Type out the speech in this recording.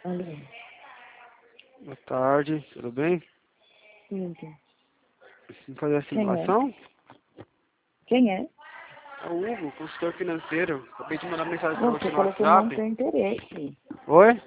Alô. Boa tarde, tudo bem? Tudo. Vamos fazer a simulação? Quem é? É o Hugo, consultor financeiro. Acabei de mandar mensagem pra você Você no falou que eu não WhatsApp. tenho interesse. Oi?